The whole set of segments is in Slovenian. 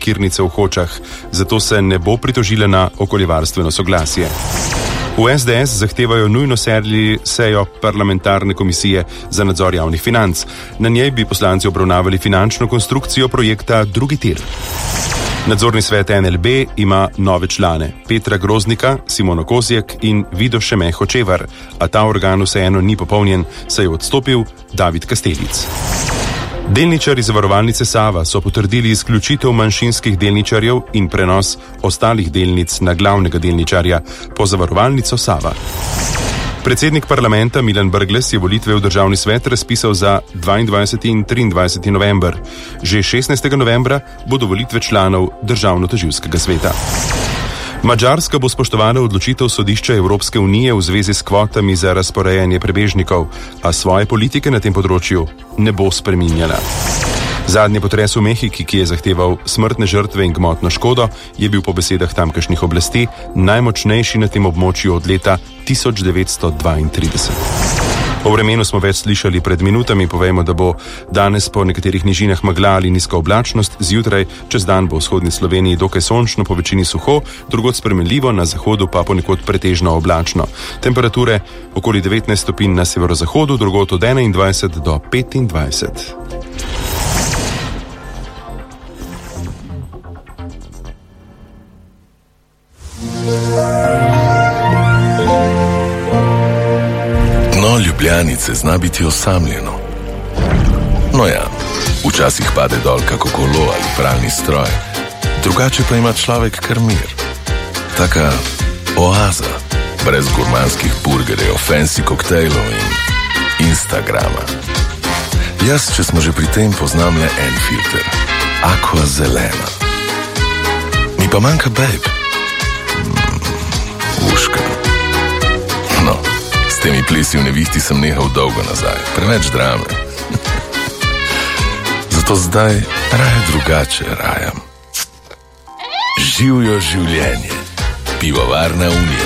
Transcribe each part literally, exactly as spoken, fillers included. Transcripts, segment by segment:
parkirnice v Hočah, zato se ne bo pritožila na okoljevarstveno soglasje. V es de es zahtevajo nujno sejo parlamentarne komisije za nadzor javnih financ. Na njej bi poslanci obravnavali finančno konstrukcijo projekta Drugi tir. Nadzorni svet en el be ima nove člane, Petra Groznika, Simono Kozjek in Vido Šeme Hočevar, a ta organ vseeno ni popolnjen, saj je odstopil David Kastelic. Delničarji Zavarovalnice Sava so potrdili izključitev manjšinskih delničarjev in prenos ostalih delnic na glavnega delničarja po Zavarovalnico Sava. Predsednik parlamenta Milan Brglez je volitve v državni svet razpisal za dvaindvajseti in triindvajseti november. Že šestnajstega novembra bodo volitve članov državno-tožilskega sveta. Madžarska bo spoštovala odločitev sodišča Evropske unije v zvezi s kvotami za razporejanje prebežnikov, a svoje politike na tem področju ne bo spreminjala. Zadnji potres v Mehiki, ki je zahteval smrtne žrtve in gmotno škodo, je bil po besedah tamkajšnjih oblasti najmočnejši na tem območju od leta tisoč devetsto dvaintrideset. O vremenu smo več slišali pred minutami, povejmo, da bo danes po nekaterih nižinah megla ali nizka oblačnost, zjutraj čez dan bo v vzhodni Sloveniji dokaj sončno, po večini suho, drugod spremenljivo, na zahodu pa ponekod pretežno oblačno. Temperature okoli devetnajst stopinj na severozahodu, drugod od enaindvajset do petindvajset. Ljubljanice zna biti osamljeno. No ja, včasih pade dol kako kolo ali pralni stroj, drugače pa ima človek kar mir. Taka oaza, brez gurmanskih burgerjev, fancy koktejlov in Instagrama. Jaz, če smo že pri tem, poznam le en filter, Aqua zelena. Mi pa manjka babe. Mm, uška. No, s temi plesi v nevihti sem nehal dolgo nazaj, preveč drame. Zato zdaj raje drugače rajam. Živjo življenje. Pivovarna Union.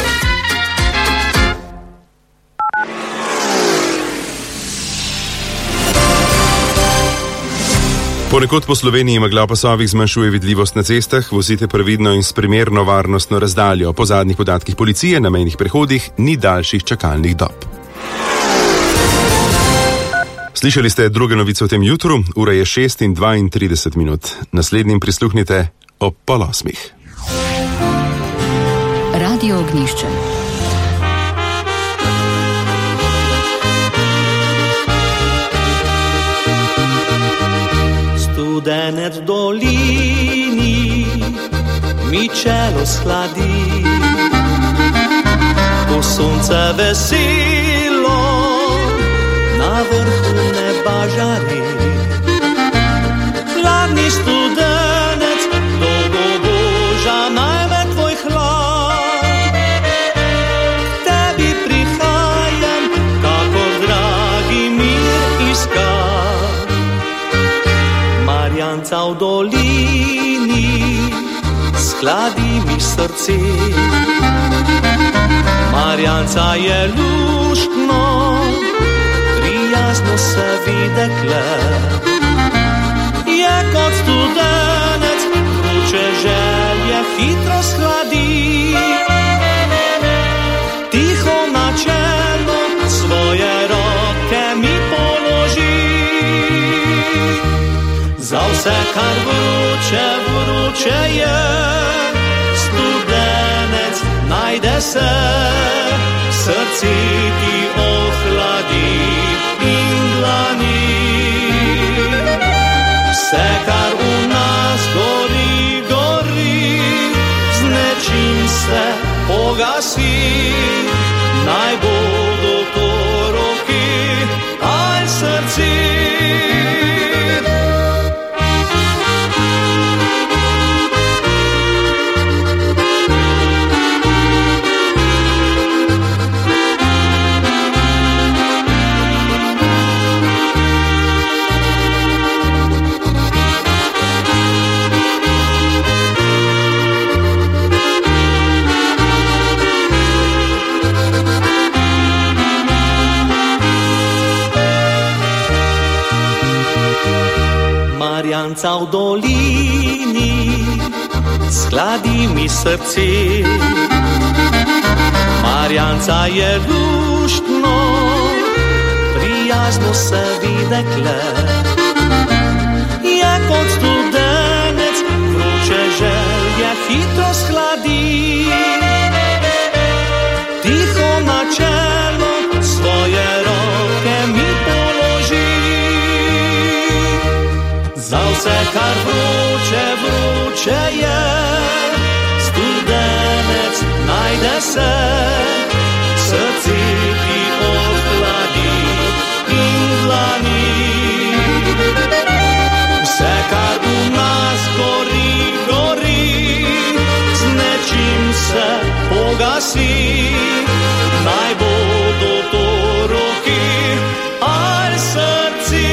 Ponekod po Sloveniji megla v pasovih zmanjšuje vidljivost na cestah, vozite previdno in s primerno varnostno razdaljo. Po zadnjih podatkih policije na mejnih prehodih ni daljših čakalnih dob. Slišali ste druge novice v tem jutru, ura je šest in dvaintrideset minut. Naslednjim prisluhnite ob pol osmih. Radio Ognjišče. Studenec v dolini mi čelo shladi, ko sonce veselo na vrhu neba žari. Hladni studenec, dolgo boža najme tvoj hlad. K tebi prihajam, kakor dragi mir iskat. Marjanca v dolini skladi mi srce. Marjanca je luštno, prijazno se videkle. Je kot studenec, vroče želje hitro shladi. Tiho na čelo svoje roke mi položi. Za vse, kar vroče, vroče je, studenec najde se, srce ti ohladi in dlani. Vse, kar v nas gori, gori, z nečim se pogasi. Naj bodo to roki ali srci. Marjanca v dolini hladi mi srci. Marjanca je luštno, prijazno se videkle. Je kot studenec, vroče želje hitro shladi. Tiho na čelo svoje roke mi položi. Za vse, kar vroče, vroče je, studenec najde se, srce ti ohladi in dlani. Vse, kar v nas gori, gori, z nečim se pogasi, naj bodo to roki ali srci.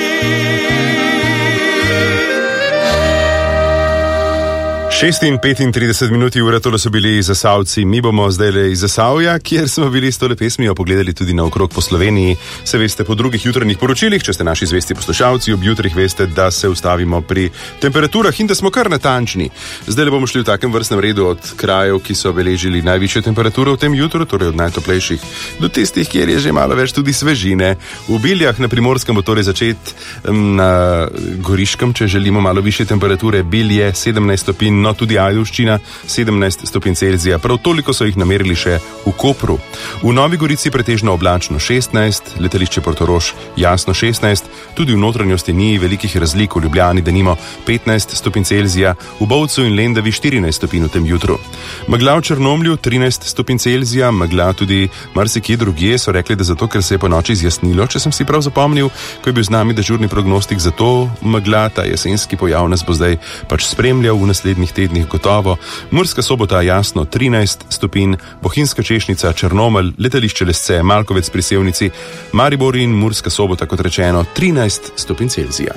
šest in petintrideset minuti ura, tole so bili Zasavci, mi bomo zdaj iz Zasavja, kjer smo bili s tole pesmijo pogledali tudi naokrog po Sloveniji. Se veste, po drugih jutranjih poročilih, če ste naši zvesti poslušalci, ob jutrih veste, da se ustavimo pri temperaturah in da smo kar natančni. Zdaj le bomo šli v takem vrstnem redu od krajev, ki so beležili najvišje temperature v tem jutru, torej od najtoplejših do tistih, kjer je že malo več tudi svežine. V Biljah na Primorskem bo torej začeti, na Goriškem, če želimo malo višje temperature, Bilje sedemnajst stopinj, tudi Ajdovščina sedemnajst stopinj Celzija, prav toliko so jih namerili še v Kopru. V Novi Gorici pretežno oblačno šestnajst, letališče Portorož jasno šestnajst, tudi v notranjosti ni velikih razlik, v Ljubljani denimo petnajst stopinj Celzija, v Bovcu in Lendavi štirinajst stopinj v tem jutru. Megla v Črnomlju trinajst stopinj Celzija, megla tudi marsikje drugje, so rekli, da zato, ker se je po noči zjasnilo, če sem si prav zapomnil, ko je bil z nami dežurni prognostik, zato megla, ta jesenski pojav nas bo zdaj pač spremljal v naslednjih tednih gotovo. Murska Sobota jasno trinajst stopinj, Bohinjska Češnica, Črnomelj, letališče Lesce, Malkovec pri Sevnici, Maribor in Murska Sobota, kot rečeno, trinajst stopinj Celzija.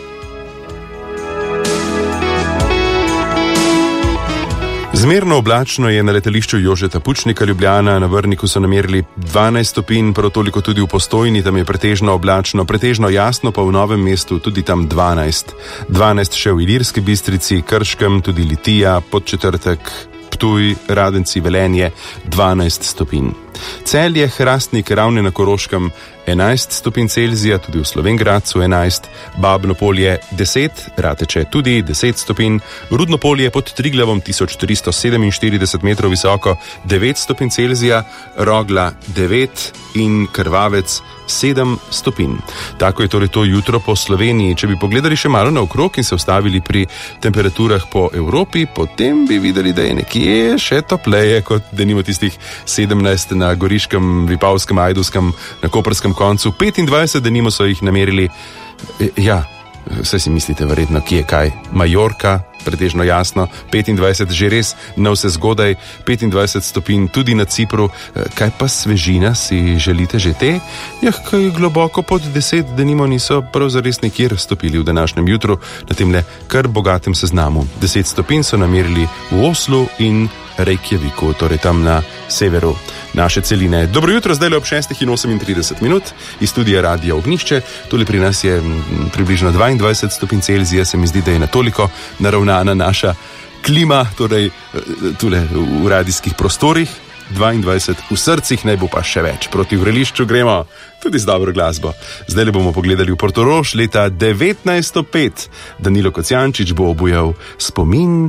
Zmerno oblačno je na letališču Jožeta Pučnika Ljubljana, na Vrniku so namerili dvanajst stopinj, prav toliko tudi v Postojni, tam je pretežno oblačno, pretežno jasno pa v Novem mestu tudi tam dvanajst. dvanajst še v Ilirski Bistrici, Krškem, tudi Litija, Podčetrtek, Ptuj, Radenci, Velenje, dvanajst stopinj. Celje, Hrastnik, Ravne na Koroškem, enajst stopinj Celzija, tudi v Slovenj Gradcu enajst, Babno Polje deset, Rateče tudi deset stopinj, Rudno Polje pod Triglavom tisoč tristo sedeminštirideset metrov visoko, devet stopinj Celzija, Rogla devet in Krvavec sedem stopinj. Tako je torej to jutro po Sloveniji. Če bi pogledali še malo naokrog in se ustavili pri temperaturah po Evropi, potem bi videli, da je nekje še topleje kot denimo tistih sedemnajst na Goriškem, Vipavskem, Ajdovskem, na Koprskem koncu, petindvajset denimo so jih namerili, ja, vse si mislite verjetno, kje je kaj, Majorka, pretežno jasno, petindvajset že res, na vse zgodaj, petindvajset stopinj tudi na Cipru. Kaj pa svežina, si želite že te? Ja, kaj globoko pod deset, denimo niso prav zares nikjer stopili v današnjem jutru na temle kar bogatem seznamu. deset stopinj so namerili v Oslu in Reykjaviku, torej tam na severu naše celine. Dobro jutro, zdaj le ob šestih in osemintrideset minut iz studija Radia Ognjišče. Tole pri nas je približno dvaindvajset stopinj Celzija, se mi zdi, da je na toliko naravnana naša klima, torej tule v radijskih prostorih. dvaindvajset v srcih, naj bo pa še več. Proti vrelišču gremo tudi z dobro glasbo. Zdaj le bomo pogledali v Portorož leta devetnajststo pet. Danilo Kocijančič bo obujal spomin